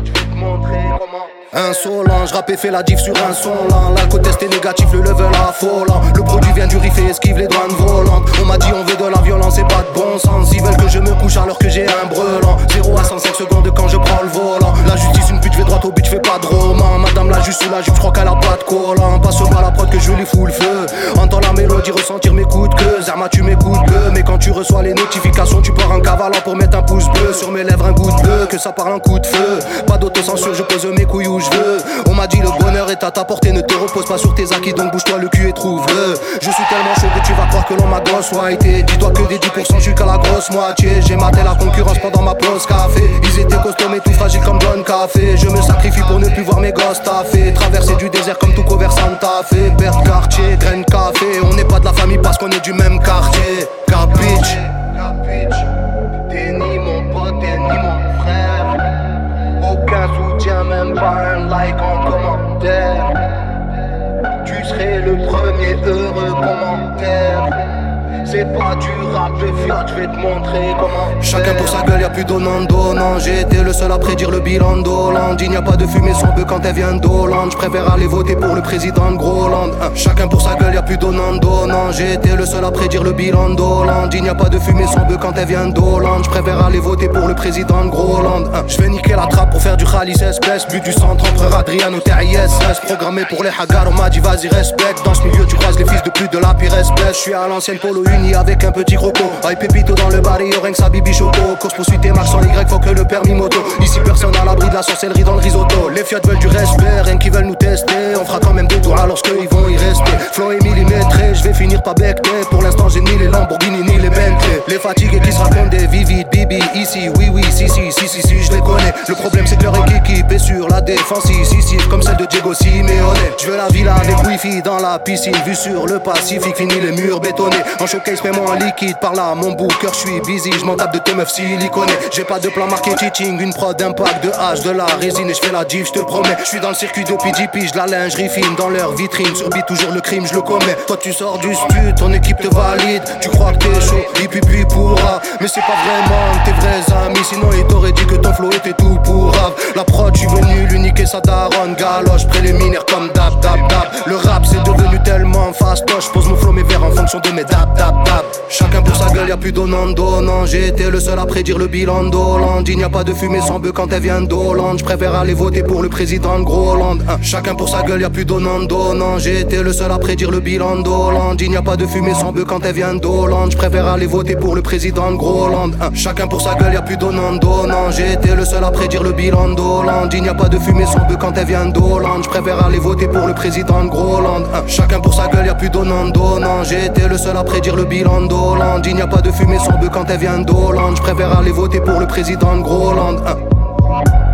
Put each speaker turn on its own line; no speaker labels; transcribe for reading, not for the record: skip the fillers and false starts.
fiat, je vais te montrer comment.
Insolent, je rappe et fais la diff sur un son lent. L'alcool testé négatif, le level affolant. Le produit vient du riff et esquive les douanes volantes. On m'a dit on veut de la violence et pas de bon sens. Ils veulent que je me couche alors que j'ai un brelan. 0 à 105 secondes quand je prends le volant. La justice une pute, je vais droit au but, je fais pas de roman. Madame la juste sous la jupe, je crois qu'elle a pas de collant. Passe-moi la prod que je lui fous le feu. Entends la mélodie, ressentir mes coups de queue. Zerma tu m'écoutes peu, mais quand tu reçois les notifications, tu pars en cavalant pour mettre un pouce bleu. Sur mes lèvres un goût de bleu, que ça parle en coup de feu. Pas d'autocensure, je pose mes couilles où je veux. On m'a dit le bonheur est à ta portée, ne te repose pas sur tes acquis, donc bouge-toi le cul et trouve-le. Je suis tellement chaud que tu vas croire que l'on m'a ghostwrité. Dis-toi que des 10% je suis qu'à la grosse moitié. J'ai maté la concurrence pendant ma pause café. Ils étaient costauds mais tout fragiles comme John Café. Je me sacrifie pour ne plus voir mes gosses taffer. Traverser du désert comme tout cover Santa Fe. Perte quartier, graine café. On n'est pas de la famille parce qu'on est du même quartier. Capiche.
T'es ni mon pote, t'es ni mon frère. Aucun soutien, même pas un like en commentaire. Tu serais le premier heureux commentaire. C'est pas du rap de fiat, je vais te montrer comment.
Chacun pour sa gueule, y'a plus donnant. J'ai été le seul à prédire le bilan d'Hollande. Il n'y a pas de fumée sans bœuf quand elle vient d'Hollande. Je préfère aller voter pour le président de Groland. Chacun pour sa gueule, y'a plus donnant. J'ai été le seul à prédire le bilan d'Hollande. Il n'y a pas de fumée sans bœuf quand elle vient d'Hollande. Je préfère aller voter pour le président de Groland. Je vais niquer la trappe pour faire du Khalis espèce. But du centre, empereur Adriano TISS. Programmé pour les hagar, on m'a dit vas-y respecte. Dans ce milieu tu croises les fils de pute de la pire espèce. Je suis à l'ancienne polo uni avec un petit croco. Aïe pépito dans le bar et rien que sa bibi choco. Course poursuite et max en Y, faut que le permis moto. Ici personne à l'abri de la sorcellerie dans le risotto. Les fiottes veulent du respect, rien qu'ils veulent nous tester. On fera quand même des tours lorsqu'ils vont y rester. Flow est millimétré, je vais finir par becter. Pour l'instant j'ai ni les Lamborghini ni les Bentley. Les fatigués qui se racontent des vivides bibi ici. Oui si je les connais. Le problème c'est que leur équipe est sur la défensive. Comme celle de Diego Simeone. Je veux la villa avec wifi dans la piscine. Vue sur le Pacifique, fini les murs bétonnés. En showcase paiement en liquide, par là mon booker, je suis busy. Je m'en tape de tes meufs siliconées. J'ai pas de plan marketing, une prod, un pack de hache, de la résine et je fais la diff, je te promets. Je suis dans le circuit depuis 10 piges, la lingerie fine dans leur vitrine. Sur beat toujours le crime, je le commets. Toi tu sors du stud, ton équipe te valide. Tu crois que t'es chaud, et puis pourra. Mais c'est pas vraiment tes vrais amis, sinon ils t'auraient dit que ton flow était tout pourrave. La prod, je suis venu l'unique et sa daronne. Galoche, préliminaire comme dab. Le rap c'est devenu tellement fastoche. Pose mon flow mes vers en fonction de mes dab. Chacun pour sa gueule, y'a plus donnant. J'ai été le seul à prédire le bilan d'Hollande. Il n'y a pas de fumée sans bœuf quand elle vient d'Hollande. Je préfère aller voter pour le président de Groland. Chacun pour sa gueule, y'a plus donnant. J'ai été le seul à prédire le bilan d'Hollande. Il n'y a pas de fumée sans bœuf quand elle vient d'Hollande. Je préfère aller voter pour le président de Groland. Chacun pour sa gueule, y'a plus donnant. J'ai été le seul à prédire le bilan d'Hollande. Il n'y a pas de fumée sans bœuf quand elle vient d'Hollande. Je préfère aller voter pour le président de Groland. Chacun pour sa gueule, y'a plus donnant. J'ai été le seul à prédire le bilan d'Hollande. Il n'y a pas de fumée sans bœuf quand elle vient d'Hollande. Je préfère aller voter pour le président de Groland.